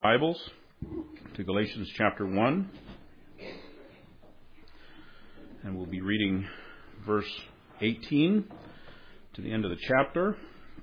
Bibles to Galatians chapter 1, and we'll be reading verse 18 to the end of the chapter.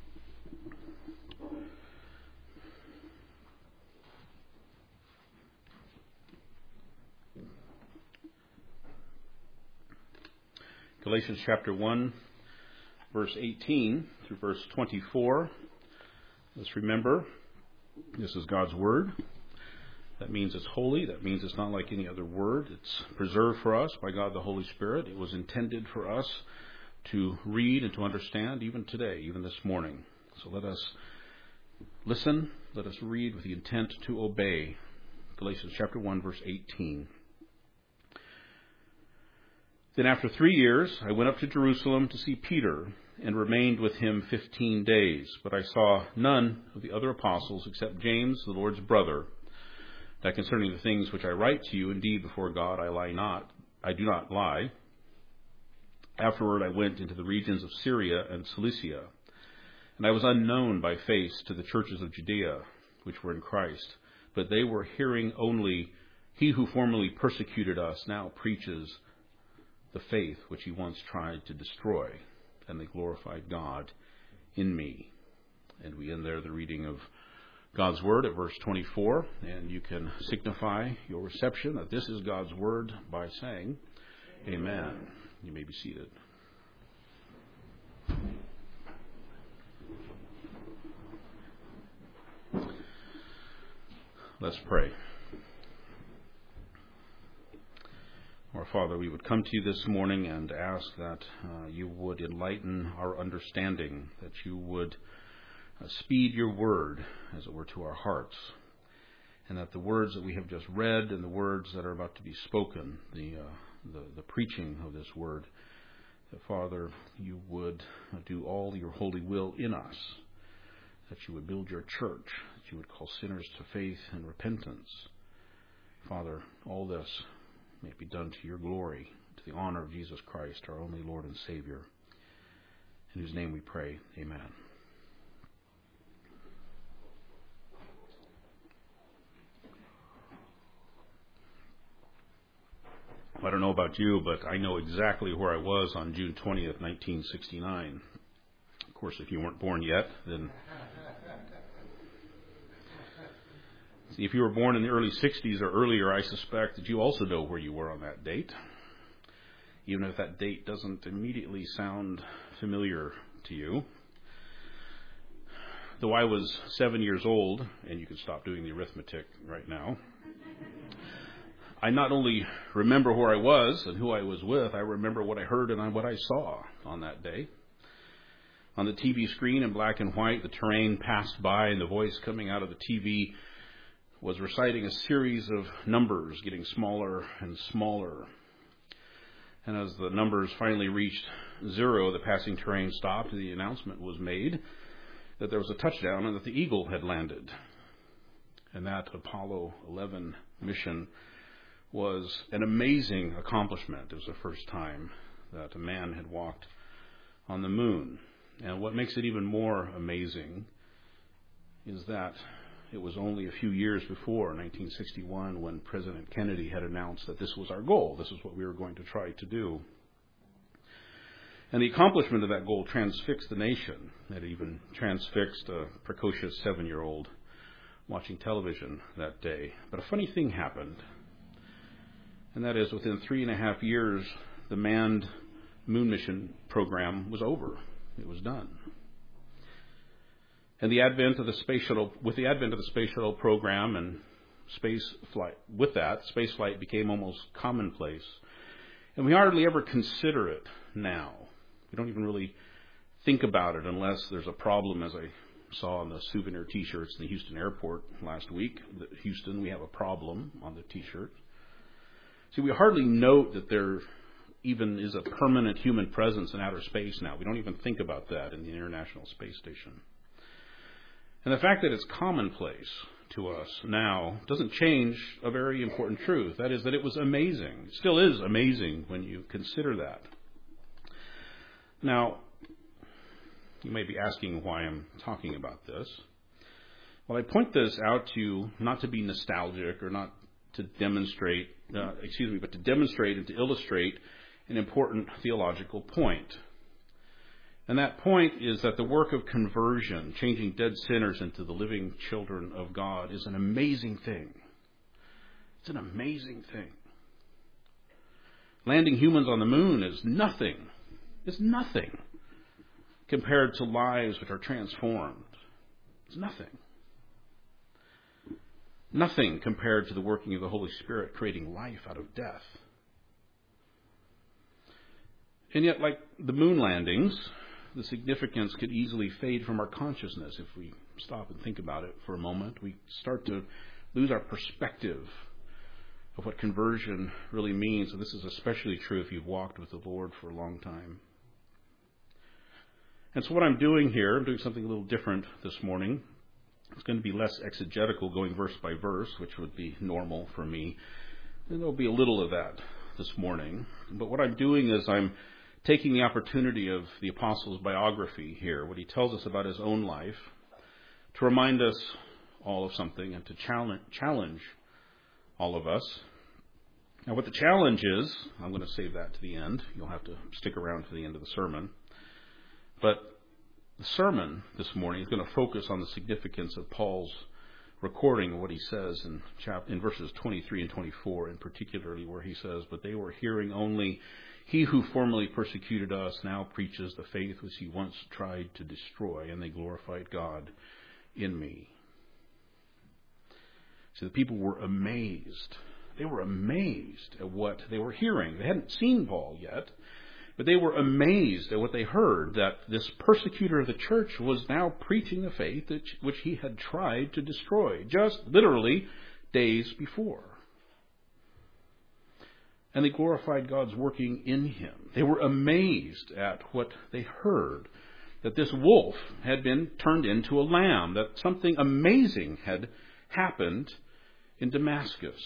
Galatians chapter 1, verse 18 through verse 24. Let's remember, this is God's Word. That means it's holy. That means it's not like any other word. It's preserved for us by God the Holy Spirit. It was intended for us to read and to understand even today, even this morning. So let us listen. Let us read with the intent to obey. Galatians chapter 1, verse 18. Then after 3 years, I went up to Jerusalem to see Peter and remained with him 15 days. But I saw none of the other apostles except James, the Lord's brother. That concerning the things which I write to you, indeed before God I do not lie. Afterward I went into the regions of Syria and Cilicia, and I was unknown by face to the churches of Judea, which were in Christ. But they were hearing only, he who formerly persecuted us now preaches the faith which he once tried to destroy, and they glorified God in me. And we end there the reading of God's Word at verse 24, and you can signify your reception that this is God's Word by saying, Amen. You may be seated. Let's pray. Our Father, we would come to you this morning and ask that you would enlighten our understanding, that you would speed your word, as it were, to our hearts, and that the words that we have just read and the words that are about to be spoken, the preaching of this word, that, Father, you would do all your holy will in us, that you would build your church, that you would call sinners to faith and repentance. Father, all this may be done to your glory, to the honor of Jesus Christ, our only Lord and Savior, in whose name we pray. Amen. I don't know about you, but I know exactly where I was on June 20th, 1969. Of course, if you weren't born yet, then... See, if you were born in the early 60s or earlier, I suspect that you also know where you were on that date, even if that date doesn't immediately sound familiar to you. Though I was 7 years old, and you can stop doing the arithmetic right now, I not only remember where I was and who I was with, I remember what I heard and what I saw on that day. On the TV screen in black and white, the terrain passed by, and the voice coming out of the TV was reciting a series of numbers getting smaller and smaller. And as the numbers finally reached 0, the passing terrain stopped, and the announcement was made that there was a touchdown and that the Eagle had landed. And that Apollo 11 mission was an amazing accomplishment. It was the first time that a man had walked on the moon. And what makes it even more amazing is that it was only a few years before, 1961, when President Kennedy had announced that this was our goal. This is what we were going to try to do. And the accomplishment of that goal transfixed the nation. It even transfixed a precocious 7-year-old watching television that day. But a funny thing happened. And that is, within 3.5 years, the manned moon mission program was over. It was done. And with the advent of the space shuttle program and space flight became almost commonplace. And we hardly ever consider it now. We don't even really think about it unless there's a problem, as I saw on the souvenir T-shirts in the Houston airport last week. Houston, we have a problem on the T-shirt. See, we hardly note that there even is a permanent human presence in outer space now. We don't even think about that in the International Space Station. And the fact that it's commonplace to us now doesn't change a very important truth. That is that it was amazing. It still is amazing when you consider that. Now, you may be asking why I'm talking about this. Well, I point this out to you not to be nostalgic or not to demonstrate, but to demonstrate and to illustrate an important theological point. And that point is that the work of conversion, changing dead sinners into the living children of God, is an amazing thing. It's an amazing thing. Landing humans on the moon is nothing. It's nothing compared to lives which are transformed. It's nothing. Nothing compared to the working of the Holy Spirit creating life out of death. And yet, like the moon landings, the significance could easily fade from our consciousness if we stop and think about it for a moment. We start to lose our perspective of what conversion really means. And this is especially true if you've walked with the Lord for a long time. And so what I'm doing here, I'm doing something a little different this morning. It's going to be less exegetical, going verse by verse, which would be normal for me. And there'll be a little of that this morning. But what I'm doing is I'm taking the opportunity of the apostle's biography here, what he tells us about his own life, to remind us all of something and to challenge all of us. Now, what the challenge is, I'm going to save that to the end. You'll have to stick around to the end of the sermon. But the sermon this morning is going to focus on the significance of Paul's recording of what he says in verses 23 and 24, and particularly where he says, "But they were hearing only, he who formerly persecuted us now preaches the faith which he once tried to destroy, and they glorified God in me." So the people were amazed. They were amazed at what they were hearing. They hadn't seen Paul yet, but they were amazed at what they heard, that this persecutor of the church was now preaching the faith which he had tried to destroy, just literally days before. And they glorified God's working in him. They were amazed at what they heard, that this wolf had been turned into a lamb, that something amazing had happened in Damascus.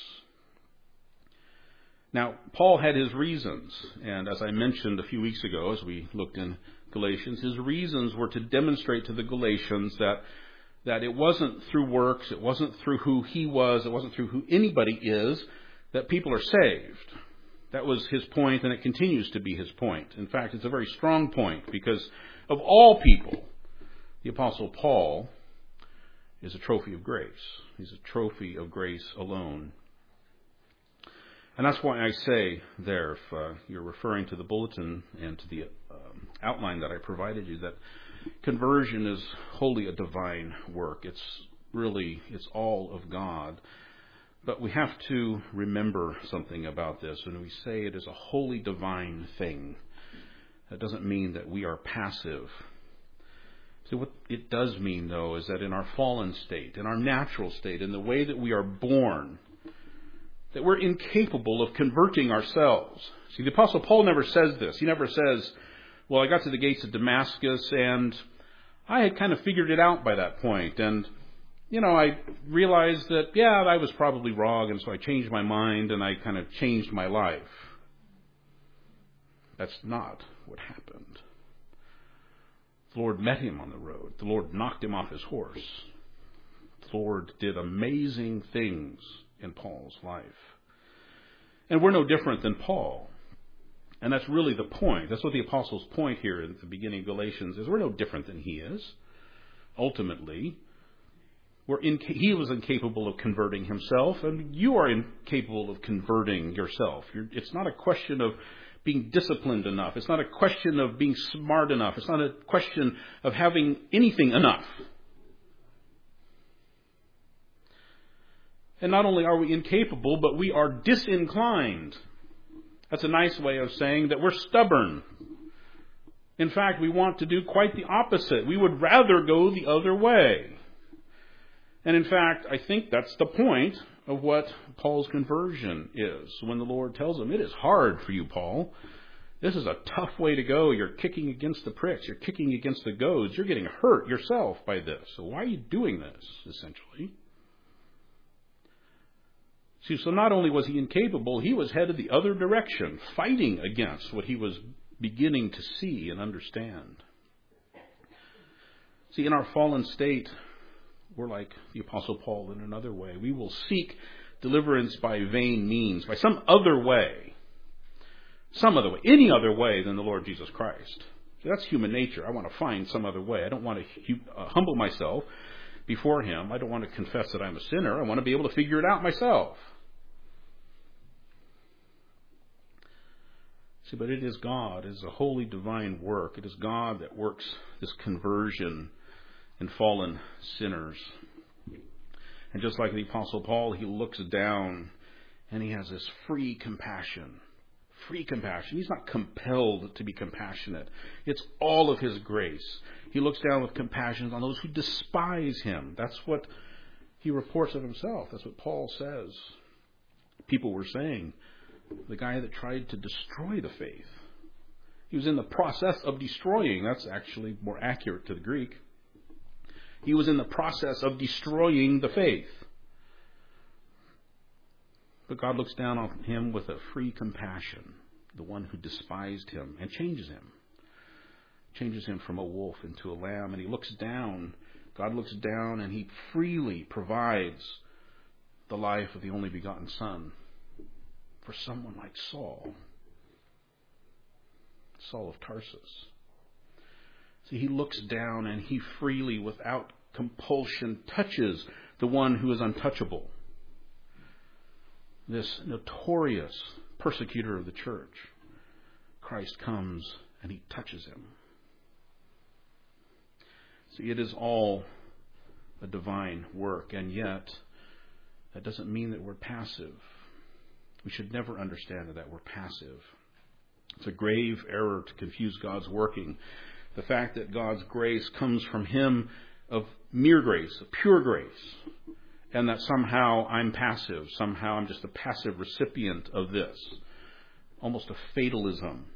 Now, Paul had his reasons, and as I mentioned a few weeks ago as we looked in Galatians, his reasons were to demonstrate to the Galatians that it wasn't through works, it wasn't through who he was, it wasn't through who anybody is, that people are saved. That was his point, and it continues to be his point. In fact, it's a very strong point, because of all people, the Apostle Paul is a trophy of grace. He's a trophy of grace alone. And that's why I say there, if you're referring to the bulletin and to the outline that I provided you, that conversion is wholly a divine work. It's all of God. But we have to remember something about this. When we say it is a wholly divine thing, that doesn't mean that we are passive. See, what it does mean, though, is that in our fallen state, in our natural state, in the way that we are born, that we're incapable of converting ourselves. See, the Apostle Paul never says this. He never says, well, I got to the gates of Damascus and I had kind of figured it out by that point. And, I realized that, I was probably wrong, and so I changed my mind and I kind of changed my life. That's not what happened. The Lord met him on the road. The Lord knocked him off his horse. The Lord did amazing things in Paul's life. And we're no different than Paul. And that's really the point. That's what the apostle's point here at the beginning of Galatians is. We're no different than he is. Ultimately, he was incapable of converting himself, and you are incapable of converting yourself. It's not a question of being disciplined enough. It's not a question of being smart enough. It's not a question of having anything enough. And not only are we incapable, but we are disinclined. That's a nice way of saying that we're stubborn. In fact, we want to do quite the opposite. We would rather go the other way. And in fact, I think that's the point of what Paul's conversion is. When the Lord tells him, it is hard for you, Paul. This is a tough way to go. You're kicking against the pricks. You're kicking against the goads. You're getting hurt yourself by this. So why are you doing this, essentially? See, so not only was he incapable, he was headed the other direction, fighting against what he was beginning to see and understand. See, in our fallen state, we're like the Apostle Paul in another way. We will seek deliverance by vain means, by some other way, any other way than the Lord Jesus Christ. See, that's human nature. I want to find some other way. I don't want to humble myself before Him. I don't want to confess that I'm a sinner. I want to be able to figure it out myself. See, but it is God. It is a holy divine work. It is God that works this conversion in fallen sinners. And just like the Apostle Paul, he looks down and he has this free compassion. Free compassion. He's not compelled to be compassionate. It's all of His grace. He looks down with compassion on those who despise him. That's what he reports of himself. That's what Paul says. People were saying, the guy that tried to destroy the faith. He was in the process of destroying. That's actually more accurate to the Greek. He was in the process of destroying the faith. But God looks down on him with a free compassion, the one who despised him, and changes him. Changes him from a wolf into a lamb. And he looks down, God looks down, and He freely provides the life of the only begotten Son for someone like Saul of Tarsus. See, He looks down and He freely, without compulsion, touches the one who is untouchable. This notorious persecutor of the church. Christ comes and He touches him. See, it is all a divine work, and yet that doesn't mean that we're passive. We should never understand that we're passive. It's a grave error to confuse God's working. The fact that God's grace comes from Him of mere grace, of pure grace, and that somehow I'm passive, somehow I'm just a passive recipient of this. Almost a fatalism.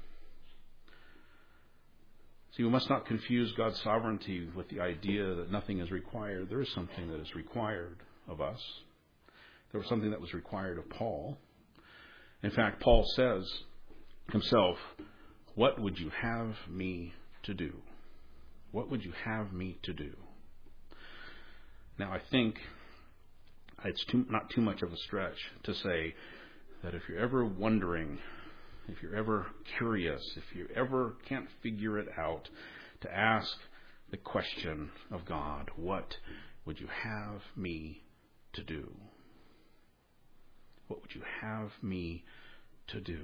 See, we must not confuse God's sovereignty with the idea that nothing is required. There is something that is required of us. There was something that was required of Paul. In fact, Paul says himself, "What would you have me to do? What would you have me to do?" Now, I think it's not too much of a stretch to say that if you're ever wondering, if you're ever curious, if you ever can't figure it out, to ask the question of God, what would you have me to do? What would you have me to do?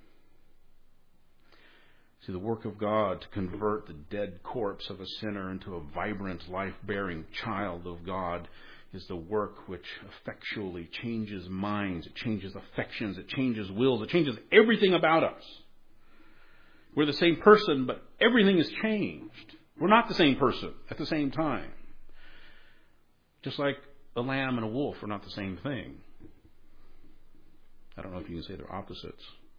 See, the work of God to convert the dead corpse of a sinner into a vibrant, life-bearing child of God is the work which effectually changes minds, it changes affections, it changes wills, it changes everything about us. We're the same person, but everything has changed. We're not the same person at the same time. Just like a lamb and a wolf are not the same thing. I don't know if you can say they're opposites.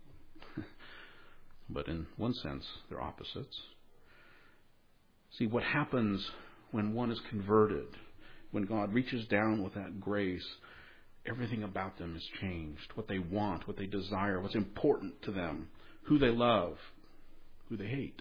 But in one sense, they're opposites. See, what happens when one is converted, when God reaches down with that grace, everything about them is changed. What they want, what they desire, what's important to them, who they love, who they hate.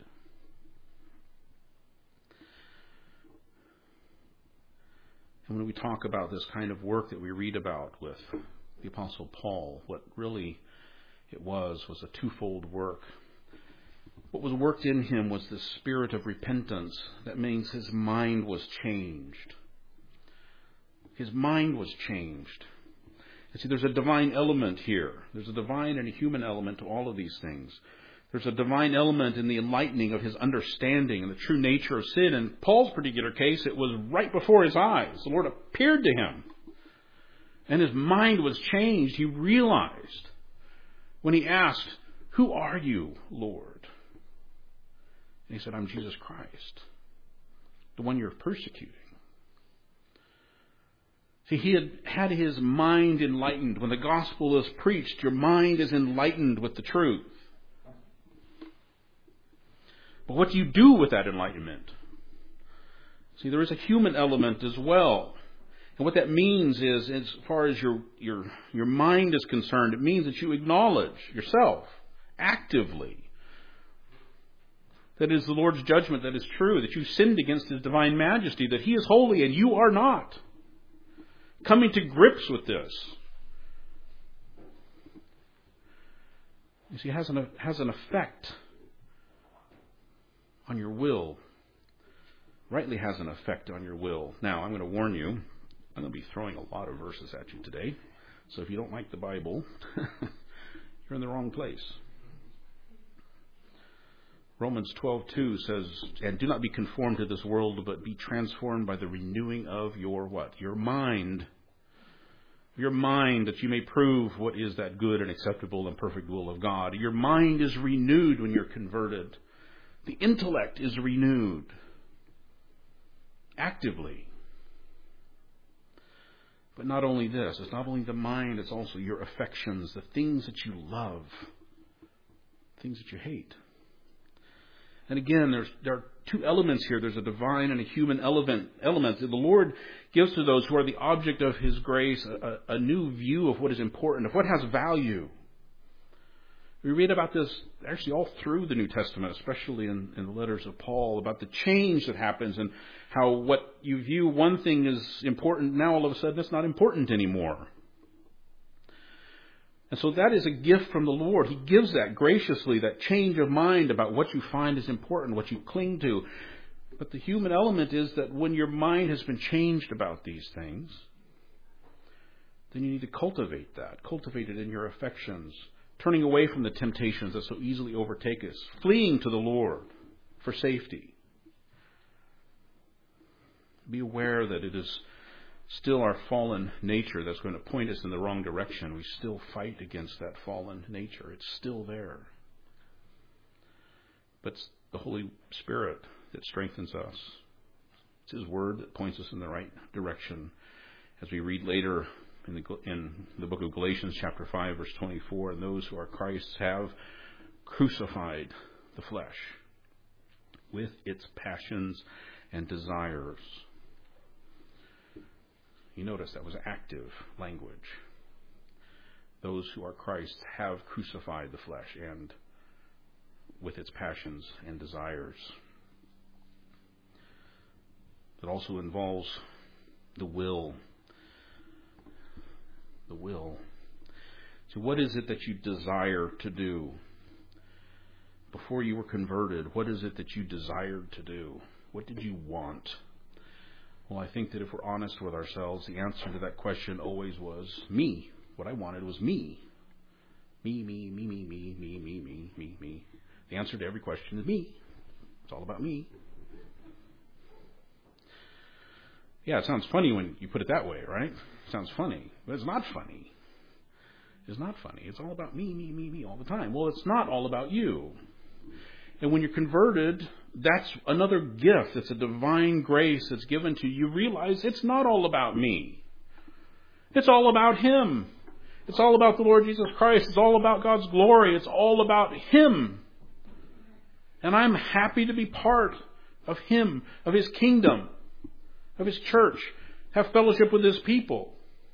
And when we talk about this kind of work that we read about with the Apostle Paul, what really it was a twofold work. What was worked in him was the spirit of repentance. That means his mind was changed. His mind was changed. You see, there's a divine element here. There's a divine and a human element to all of these things. There's a divine element in the enlightening of his understanding and the true nature of sin. In Paul's particular case, it was right before his eyes. The Lord appeared to him. And his mind was changed. He realized when he asked, "Who are you, Lord?" And he said, "I'm Jesus Christ, the one you're persecuting." See, he had his mind enlightened. When the gospel is preached, your mind is enlightened with the truth. But what do you do with that enlightenment? See, there is a human element as well. And what that means is, as far as your mind is concerned, it means that you acknowledge yourself actively that it is the Lord's judgment that is true, that you sinned against His divine majesty, that He is holy and you are not. Coming to grips with this. You see, it has an effect on your will. Rightly has an effect on your will. Now, I'm going to warn you, I'm going to be throwing a lot of verses at you today. So if you don't like the Bible, you're in the wrong place. Romans 12:2 says, "And do not be conformed to this world, but be transformed by the renewing of your" what? Your mind. Your mind, that you may prove what is that good and acceptable and perfect will of God. Your mind is renewed when you're converted. The intellect is renewed. Actively. But not only this, it's not only the mind, it's also your affections, the things that you love, things that you hate. And again, there are two elements here. There's a divine and a human element. The Lord gives to those who are the object of His grace a new view of what is important, of what has value. We read about this actually all through the New Testament, especially in the letters of Paul, about the change that happens and how what you view one thing is important, now all of a sudden it's not important anymore. And so that is a gift from the Lord. He gives that graciously, that change of mind about what you find is important, what you cling to. But the human element is that when your mind has been changed about these things, then you need to cultivate that. Cultivate it in your affections. Turning away from the temptations that so easily overtake us. Fleeing to the Lord for safety. Be aware that it is still our fallen nature that's going to point us in the wrong direction. We still fight against that fallen nature. It's still there. But it's the Holy Spirit that strengthens us. It's His Word that points us in the right direction. As we read later in the book of Galatians chapter 5 verse 24, and those who are Christ's have crucified the flesh with its passions and desires. You notice that was active language. Those who are Christ have crucified the flesh and with its passions and desires. It also involves the will. The will. So what is it that you desire to do? Before you were converted, what is it that you desired to do? What did you want? Well, I think that if we're honest with ourselves, the answer to that question always was me. What I wanted was me. Me. The answer to every question is me. It's all about me. Yeah, it sounds funny when you put it that way, right? It sounds funny, but it's not funny. It's not funny. It's all about me all the time. Well, it's not all about you. And when you're converted, that's another gift. It's a divine grace that's given to you. You realize it's not all about me. It's all about Him. It's all about the Lord Jesus Christ. It's all about God's glory. It's all about Him. And I'm happy to be part of Him, of His kingdom, of His church, have fellowship with His people.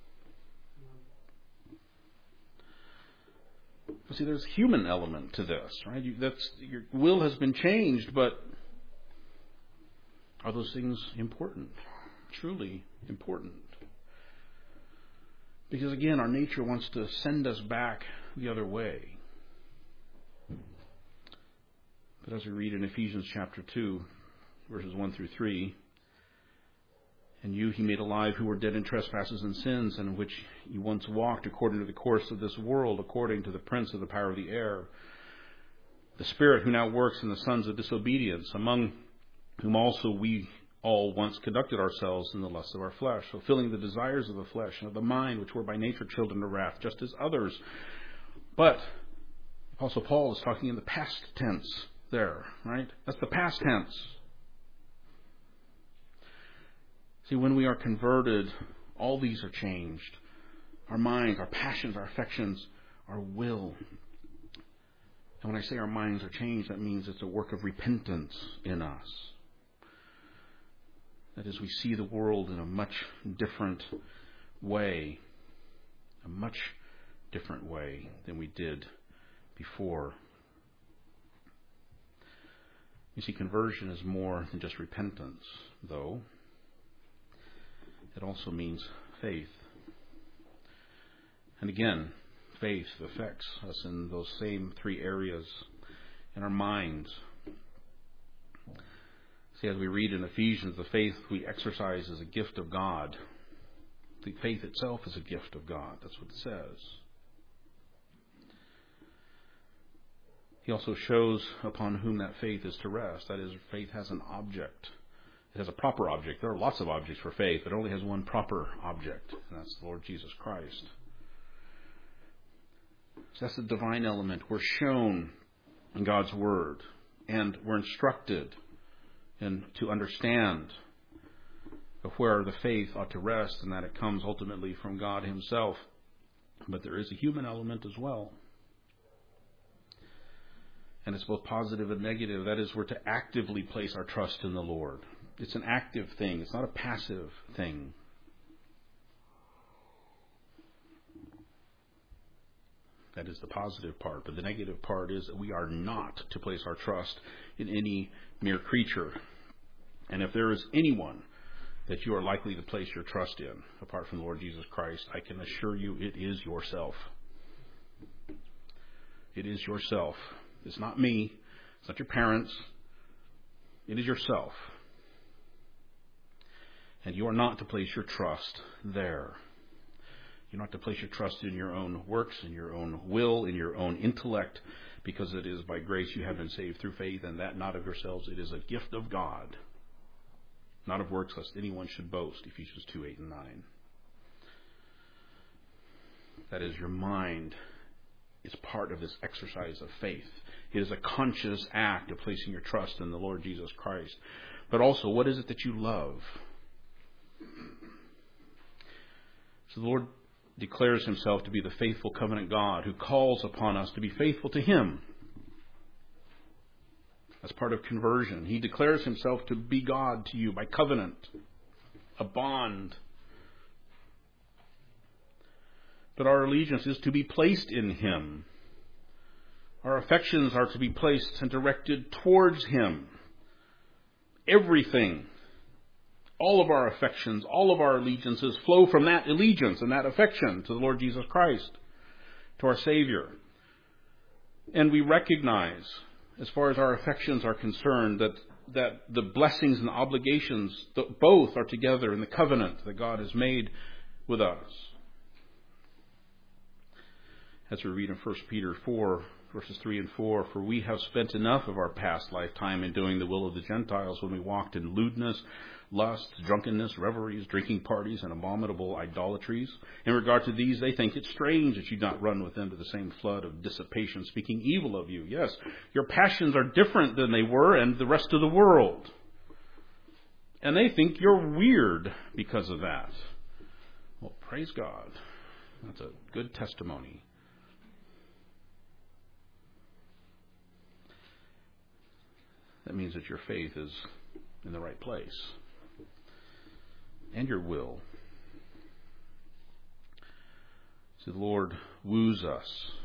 But see, there's a human element to this, right? Your will has been changed, but are those things important? Truly important? Because again, our nature wants to send us back the other way. But as we read in Ephesians chapter 2, verses 1 through 3, and you He made alive who were dead in trespasses and sins, in which you once walked according to the course of this world, according to the prince of the power of the air, the spirit who now works in the sons of disobedience, among whom also we all once conducted ourselves in the lusts of our flesh, fulfilling the desires of the flesh and of the mind, which were by nature children of wrath, just as others. But Apostle Paul is talking in the past tense there, right? That's the past tense. See, when we are converted, all these are changed. Our minds, our passions, our affections, our will. And when I say our minds are changed, that means it's a work of repentance in us. That is, we see the world in a much different way. A much different way than we did before. You see, conversion is more than just repentance, though. It also means faith. And again, faith affects us in those same three areas in our minds. See, as we read in Ephesians, the faith we exercise is a gift of God. The faith itself is a gift of God. That's what it says. He also shows upon whom that faith is to rest. That is, faith has an object. It has a proper object. There are lots of objects for faith, but it only has one proper object, and that's the Lord Jesus Christ. So that's the divine element. We're shown in God's Word, and we're instructed to understand of where the faith ought to rest, and that it comes ultimately from God Himself. But there is a human element as well. And it's both positive and negative. That is, we're to actively place our trust in the Lord. It's an active thing. It's not a passive thing. That is the positive part. But the negative part is that we are not to place our trust in any mere creature. And if there is anyone that you are likely to place your trust in, apart from the Lord Jesus Christ, I can assure you it is yourself. It is yourself. It's not me. It's not your parents. It is yourself. And you are not to place your trust there. You're not to place your trust in your own works, in your own will, in your own intellect, because it is by grace you have been saved through faith, and that not of yourselves. It is a gift of God, not of works, lest anyone should boast. Ephesians 2:8 and 9. That is, your mind is part of this exercise of faith. It is a conscious act of placing your trust in the Lord Jesus Christ. But also, what is it that you love? So the Lord declares Himself to be the faithful covenant God who calls upon us to be faithful to Him. As part of conversion, He declares Himself to be God to you by covenant, a bond. But our allegiance is to be placed in Him. Our affections are to be placed and directed towards Him. Everything, all of our affections, all of our allegiances flow from that allegiance and that affection to the Lord Jesus Christ, to our Savior. And we recognize, as far as our affections are concerned, that the blessings and the obligations, both are together in the covenant that God has made with us. As we read in 1 Peter 4, verses 3 and 4, for we have spent enough of our past lifetime in doing the will of the Gentiles when we walked in lewdness, lust, drunkenness, revelries, drinking parties, and abominable idolatries. In regard to these, they think it strange that you not run with them to the same flood of dissipation, speaking evil of you. Yes, your passions are different than they were and the rest of the world. And they think you're weird because of that. Well, praise God. That's a good testimony. That means that your faith is in the right place. And your will. So the Lord woos us,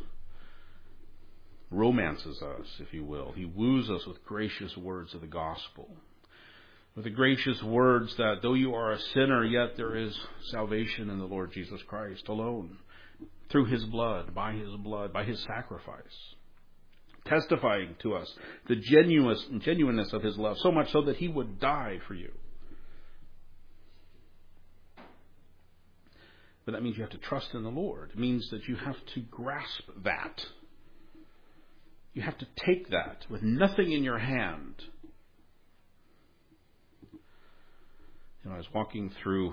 romances us, if you will. He woos us with gracious words of the gospel. With the gracious words that though you are a sinner, yet there is salvation in the Lord Jesus Christ alone. Through His blood, by His sacrifice. Testifying to us the genuineness of His love, so much so that He would die for you. But that means you have to trust in the Lord. It means that you have to grasp that. You have to take that with nothing in your hand. You know, I was walking through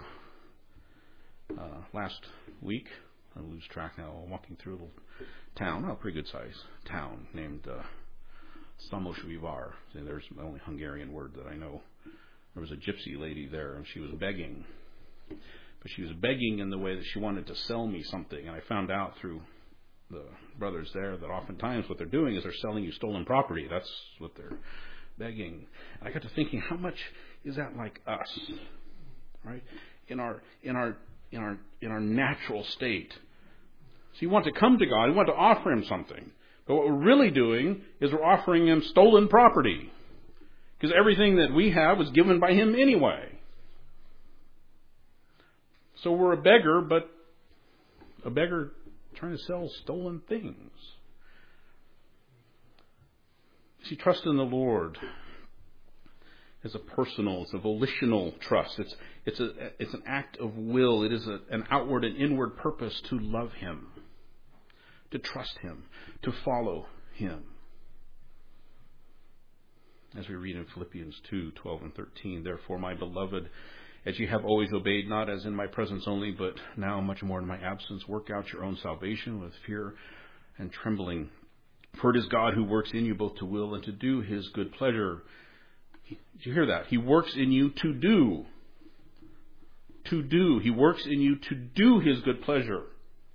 last week. I lose track now. Walking through a little town, a pretty good sized town named Szamosújvár. There's the only Hungarian word that I know. There was a gypsy lady there, and she was begging. But she was begging in the way that she wanted to sell me something. And I found out through the brothers there that oftentimes what they're doing is they're selling you stolen property. That's what they're begging. And I got to thinking, how much is that like us? Right? In our natural state. So you want to come to God, you want to offer Him something. But what we're really doing is we're offering Him stolen property. Because everything that we have was given by Him anyway. So we're a beggar, but a beggar trying to sell stolen things. See, trust in the Lord is a personal, it's a volitional trust. It's an act of will. It is an outward and inward purpose to love Him, to trust Him, to follow Him. As we read in Philippians 2:12 and 13, therefore, my beloved, as you have always obeyed, not as in my presence only, but now much more in my absence, work out your own salvation with fear and trembling. For it is God who works in you both to will and to do His good pleasure. Did you hear that? He works in you to do. To do. He works in you to do His good pleasure.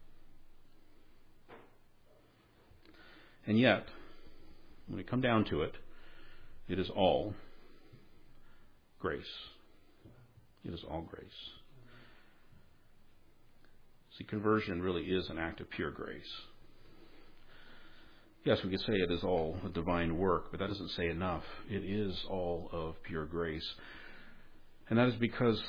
And yet, when we come down to it, it is all grace. It is all grace. See, conversion really is an act of pure grace. Yes, we could say it is all a divine work, but that doesn't say enough. It is all of pure grace. And that is because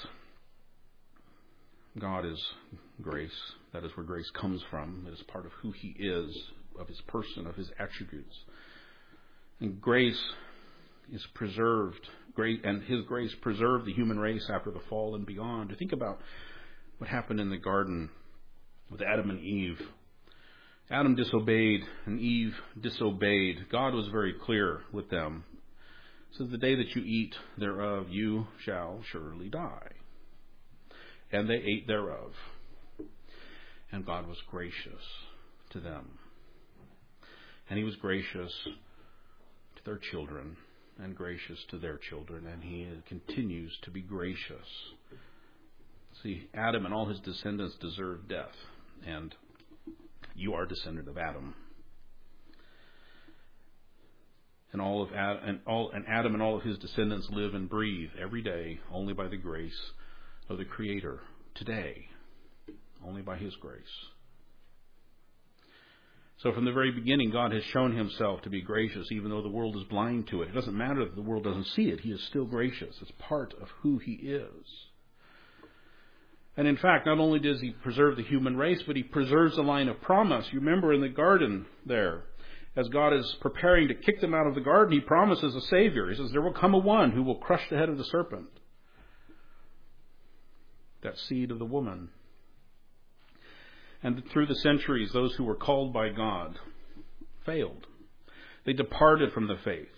God is grace. That is where grace comes from. It is part of who He is, of His person, of His attributes. And grace is preserved. And His grace preserved the human race after the fall and beyond. To think about what happened in the garden with Adam and Eve. Adam disobeyed and Eve disobeyed. God was very clear with them. It says, the day that you eat thereof, you shall surely die. And they ate thereof. And God was gracious to them. And He was gracious to their children and gracious to their children. And He continues to be gracious. See, Adam and all his descendants deserve death. And you are a descendant of Adam. And Adam and all of his descendants live and breathe every day only by the grace of the Creator. Today, only by His grace. So from the very beginning, God has shown Himself to be gracious, even though the world is blind to it. It doesn't matter that the world doesn't see it. He is still gracious. It's part of who He is. And in fact, not only does He preserve the human race, but He preserves the line of promise. You remember in the garden there, as God is preparing to kick them out of the garden, He promises a Savior. He says, there will come a one who will crush the head of the serpent. That seed of the woman. And through the centuries, those who were called by God failed. They departed from the faith.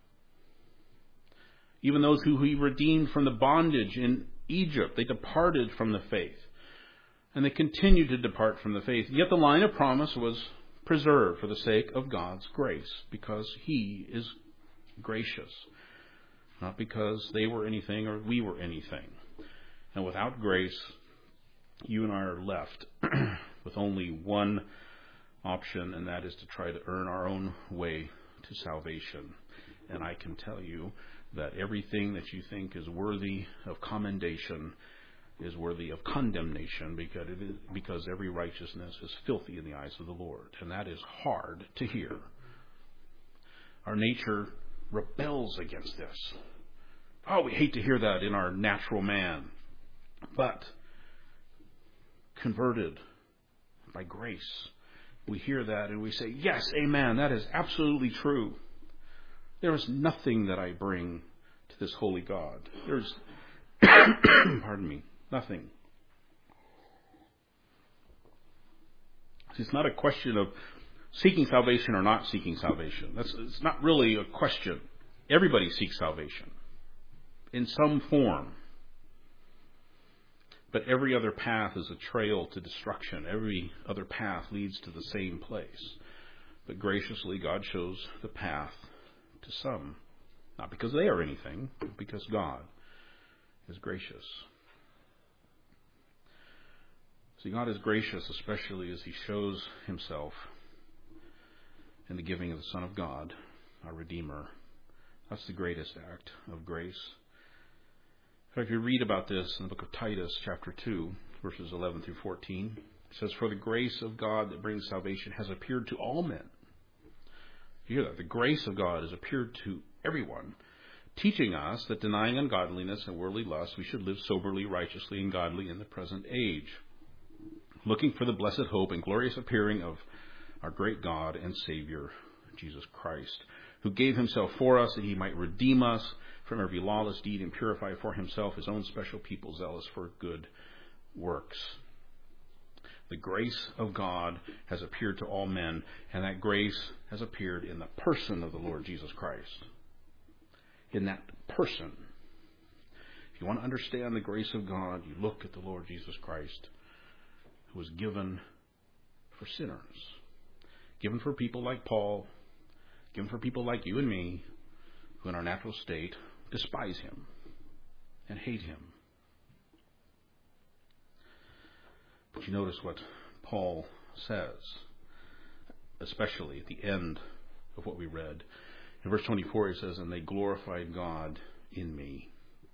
Even those who He redeemed from the bondage in Egypt, they departed from the faith. And they continued to depart from the faith. Yet the line of promise was preserved for the sake of God's grace, because He is gracious. Not because they were anything or we were anything. And without grace, you and I are left with only one option, and that is to try to earn our own way to salvation. And I can tell you that everything that you think is worthy of commendation is worthy of condemnation, because every righteousness is filthy in the eyes of the Lord. And that is hard to hear. Our nature rebels against this. Oh, we hate to hear that in our natural man. But converted by grace, we hear that and we say, yes, amen, that is absolutely true. There is nothing that I bring to this holy God. There's, pardon me, nothing. It's not a question of seeking salvation or not seeking salvation. It's not really a question. Everybody seeks salvation in some form. But every other path is a trail to destruction. Every other path leads to the same place. But graciously, God shows the path to some. Not because they are anything, but because God is gracious. See, God is gracious, especially as He shows Himself in the giving of the Son of God, our Redeemer. That's the greatest act of grace. In fact, you read about this in the book of Titus, chapter 2, verses 11 through 14. It says, for the grace of God that brings salvation has appeared to all men. You hear that? The grace of God has appeared to everyone, teaching us that denying ungodliness and worldly lust, we should live soberly, righteously, and godly in the present age, looking for the blessed hope and glorious appearing of our great God and Savior, Jesus Christ, who gave himself for us that he might redeem us from every lawless deed and purify for himself his own special people, zealous for good works. The grace of God has appeared to all men, and that grace has appeared in the person of the Lord Jesus Christ. In that person. If you want to understand the grace of God, you look at the Lord Jesus Christ, who was given for sinners. Given for people like Paul, given for people like you and me, who in our natural state despise him and hate him. But you notice what Paul says, especially at the end of what we read. In verse 24 he says, and they glorified God in me.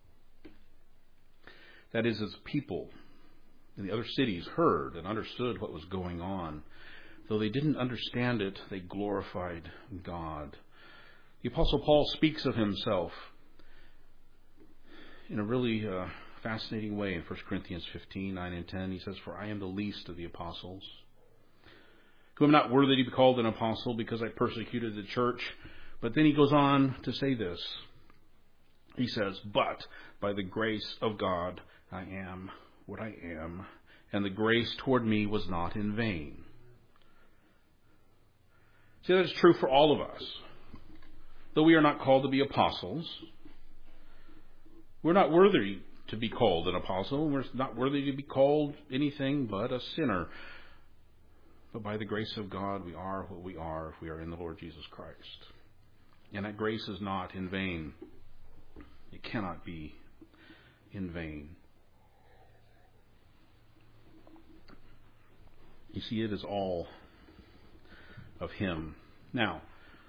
That is, as people in the other cities heard and understood what was going on, though they didn't understand it, they glorified God. The Apostle Paul speaks of himself in a really fascinating way in 1 Corinthians 15, 9 and 10. He says, for I am the least of the apostles, who am not worthy to be called an apostle because I persecuted the church. But then he goes on to say this. He says, but by the grace of God I am what I am, and the grace toward me was not in vain. See, that is true for all of us. Though we are not called to be apostles, we're not worthy to be called an apostle. We're not worthy to be called anything but a sinner. But by the grace of God, we are what we are if we are in the Lord Jesus Christ. And that grace is not in vain. It cannot be in vain. You see, it is all of him. Now,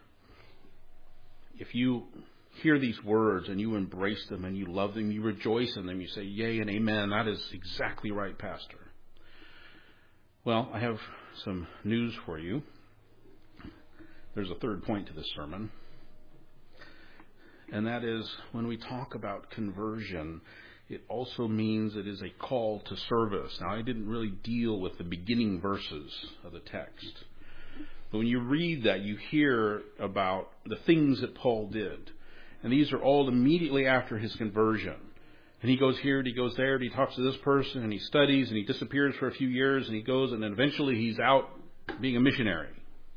if you hear these words and you embrace them and you love them, you rejoice in them, you say, yea and amen, that is exactly right, Pastor. Well, I have some news for you. There's a third point to this sermon. And that is, when we talk about conversion, it also means it is a call to service. Now, I didn't really deal with the beginning verses of the text. But when you read that, you hear about the things that Paul did. And these are all immediately after his conversion. And he goes here and he goes there and he talks to this person and he studies and he disappears for a few years and he goes and then eventually he's out being a missionary.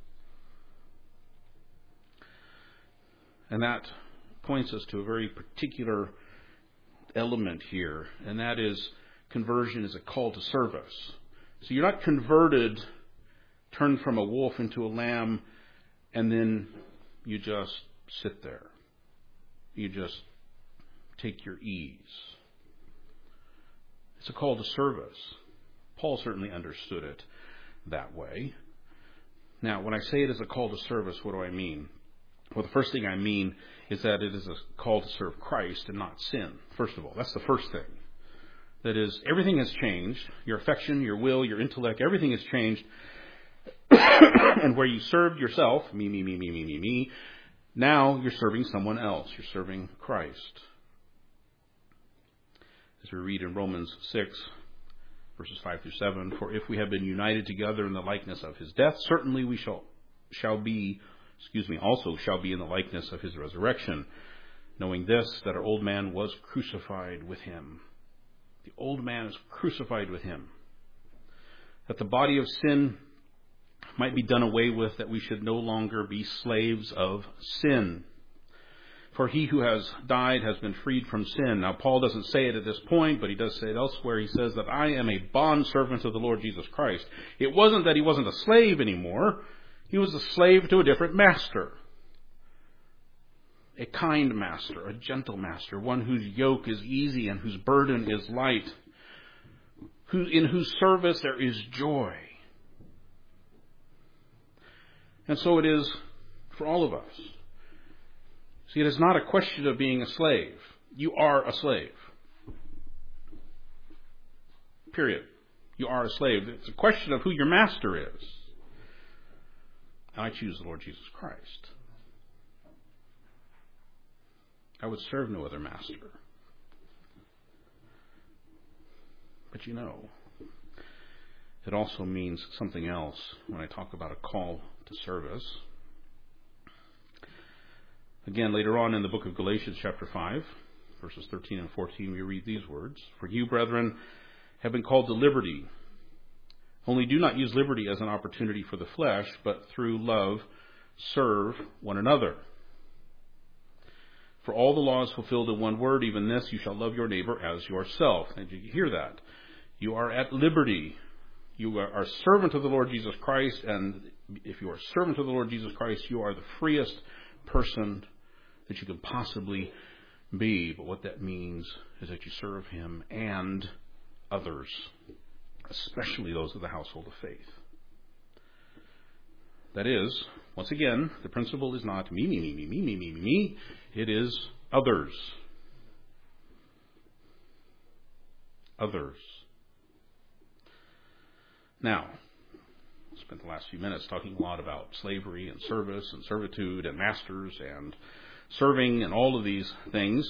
And that points us to a very particular element here, and that is conversion is a call to service. So you're not converted, turned from a wolf into a lamb, and then you just sit there. You just take your ease. It's a call to service. Paul certainly understood it that way. Now, when I say it is a call to service, what do I mean? Well, the first thing I mean is that it is a call to serve Christ and not sin. First of all, that's the first thing. That is, everything has changed. Your affection, your will, your intellect, everything has changed. And where you served yourself, me, now you're serving someone else. You're serving Christ. As we read in Romans 6, verses 5 through 7, for if we have been united together in the likeness of his death, certainly we shall be in the likeness of his resurrection, knowing this, that our old man was crucified with him. The old man is crucified with him, that the body of sin might be done away with, that we should no longer be slaves of sin. For he who has died has been freed from sin. Now, Paul doesn't say it at this point, but he does say it elsewhere. He says that I am a bondservant of the Lord Jesus Christ. It wasn't that he wasn't a slave anymore. He was a slave to a different master. A kind master, a gentle master, one whose yoke is easy and whose burden is light, in whose service there is joy. And so it is for all of us. See, it is not a question of being a slave. You are a slave. Period. You are a slave. It's a question of who your master is. And I choose the Lord Jesus Christ. I would serve no other master. But it also means something else when I talk about a call to service. Again, later on in the book of Galatians chapter 5, verses 13 and 14, we read these words. For you, brethren, have been called to liberty. Only do not use liberty as an opportunity for the flesh, but through love serve one another. For all the law is fulfilled in one word, even this, you shall love your neighbor as yourself. And did you hear that? You are at liberty. You are a servant of the Lord Jesus Christ, and if you are a servant of the Lord Jesus Christ, you are the freest person that you can possibly be. But what that means is that you serve Him and others, especially those of the household of faith. That is, once again, the principle is not me, me, me, me, me, me, me, me, me. It is others. Others. Now, I spent the last few minutes talking a lot about slavery and service and servitude and masters and serving and all of these things.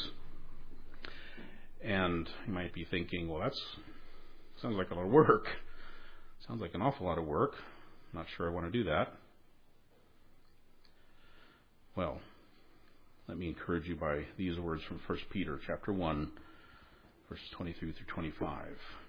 And you might be thinking, well, that sounds like a lot of work. Sounds like an awful lot of work. I'm not sure I want to do that. Well, let me encourage you by these words from 1 Peter chapter 1, verses 23 through 25.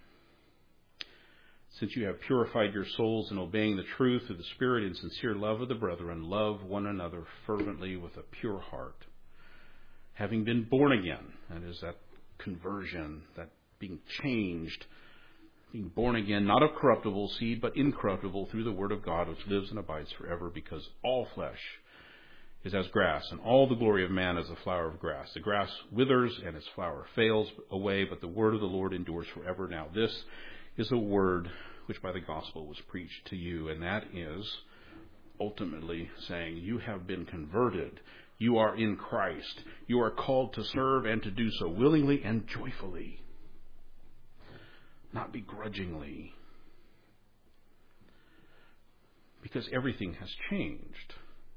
Since you have purified your souls in obeying the truth of the Spirit in sincere love of the brethren, love one another fervently with a pure heart. Having been born again, that is that conversion, that being changed, being born again, not of corruptible seed, but incorruptible through the word of God, which lives and abides forever, because all flesh is as grass, and all the glory of man as the flower of grass. The grass withers, and its flower fails away, but the word of the Lord endures forever. Now this is a word which by the gospel was preached to you, and that is ultimately saying you have been converted. You are in Christ. You are called to serve and to do so willingly and joyfully, not begrudgingly, because everything has changed.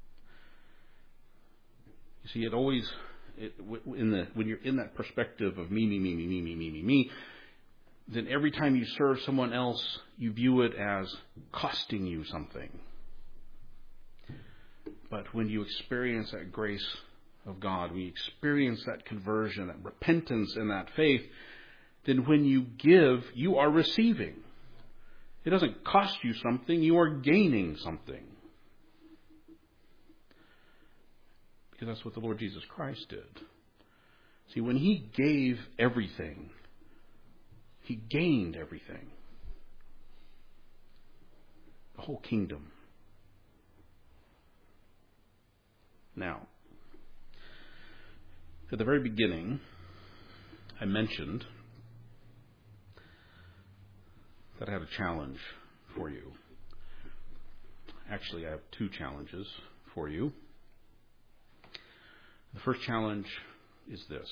You see, when you're in that perspective of me, me, me, me, me, me, me, me, me, then every time you serve someone else, you view it as costing you something. But when you experience that grace of God, when you experience that conversion, that repentance and that faith, then when you give, you are receiving. It doesn't cost you something, you are gaining something. Because that's what the Lord Jesus Christ did. See, when He gave everything, He gained everything. The whole kingdom. Now, at the very beginning, I mentioned that I had a challenge for you. Actually, I have two challenges for you. The first challenge is this.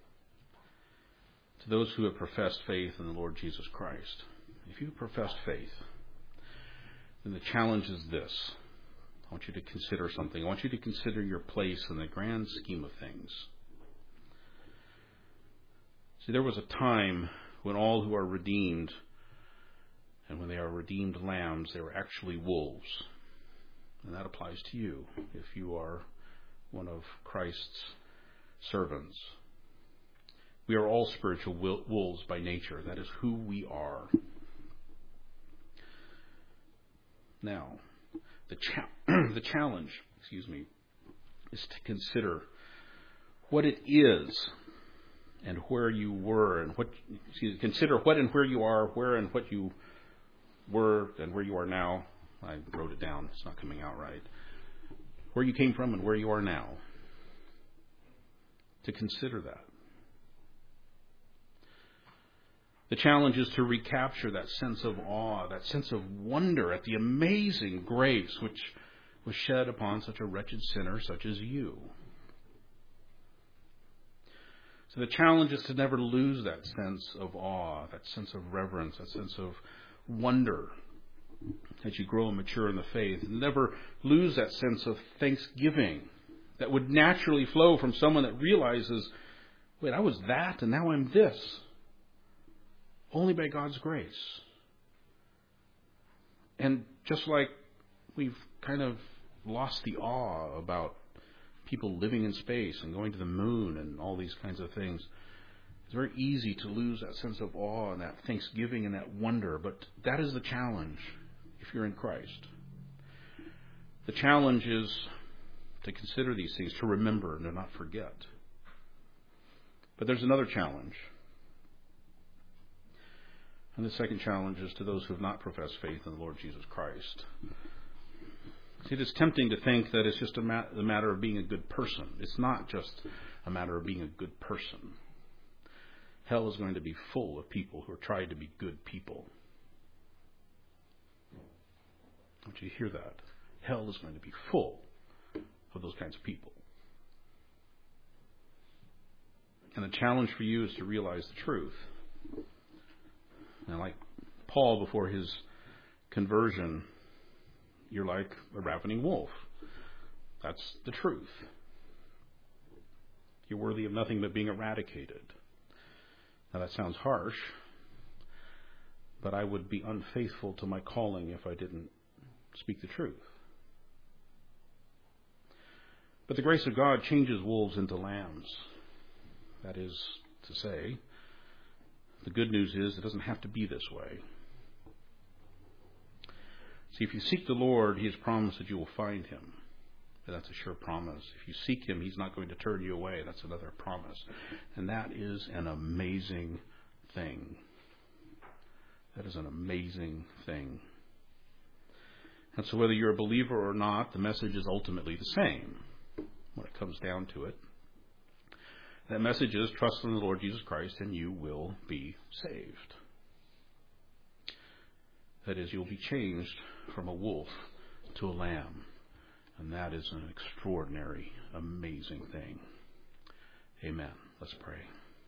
To those who have professed faith in the Lord Jesus Christ, if you profess faith, then the challenge is this. I want you to consider something. I want you to consider your place in the grand scheme of things. See, there was a time when all who are redeemed, and when they are redeemed lambs, they were actually wolves. And that applies to you if you are one of Christ's servants. We are all spiritual wolves by nature. That is who we are. Now, the challenge, is to consider what it is and where you were, and consider what and where you are, where and what you were, and where you are now. I wrote it down. It's not coming out right. Where you came from and where you are now. To consider that. The challenge is to recapture that sense of awe, that sense of wonder at the amazing grace which was shed upon such a wretched sinner such as you. So the challenge is to never lose that sense of awe, that sense of reverence, that sense of wonder as you grow and mature in the faith. Never lose that sense of thanksgiving that would naturally flow from someone that realizes, wait, I was that and now I'm this. Only by God's grace. And just like we've kind of lost the awe about people living in space and going to the moon and all these kinds of things, it's very easy to lose that sense of awe and that thanksgiving and that wonder. But that is the challenge if you're in Christ. The challenge is to consider these things, to remember and to not forget. But there's another challenge. And the second challenge is to those who have not professed faith in the Lord Jesus Christ. See, it is tempting to think that it's just a matter of being a good person. It's not just a matter of being a good person. Hell is going to be full of people who are trying to be good people. I want you to hear that. Hell is going to be full of those kinds of people. And the challenge for you is to realize the truth. Now, like Paul before his conversion, you're like a ravening wolf. That's the truth. You're worthy of nothing but being eradicated. Now, that sounds harsh, but I would be unfaithful to my calling if I didn't speak the truth. But the grace of God changes wolves into lambs. That is to say, the good news is it doesn't have to be this way. See, if you seek the Lord, He has promised that you will find Him. And that's a sure promise. If you seek Him, He's not going to turn you away. That's another promise. And that is an amazing thing. That is an amazing thing. And so whether you're a believer or not, the message is ultimately the same when it comes down to it. That message is trust in the Lord Jesus Christ and you will be saved. That is, you'll be changed from a wolf to a lamb. And that is an extraordinary, amazing thing. Amen. Let's pray.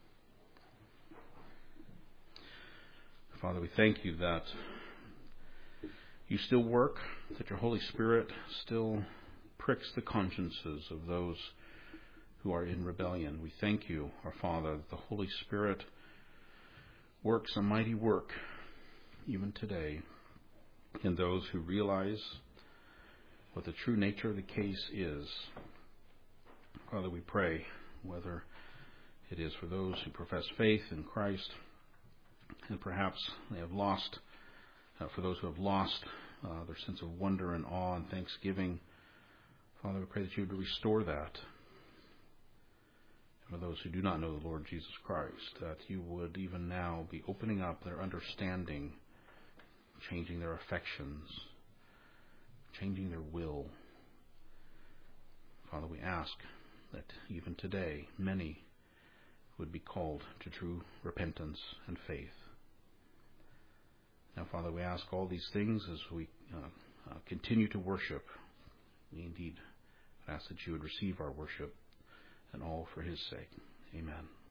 Father, we thank you that you still work, that your Holy Spirit still pricks the consciences of those who are in rebellion. We thank you, our Father, that the Holy Spirit works a mighty work even today in those who realize what the true nature of the case is. Father, we pray, whether it is for those who profess faith in Christ and perhaps they have lost, for those who have lost their sense of wonder and awe and thanksgiving, Father, we pray that you would restore that. For those who do not know the Lord Jesus Christ, that you would even now be opening up their understanding, changing their affections, changing their will. Father, we ask that even today many would be called to true repentance and faith. Now, Father, we ask all these things as we continue to worship. We indeed ask that you would receive our worship, and all for his sake. Amen.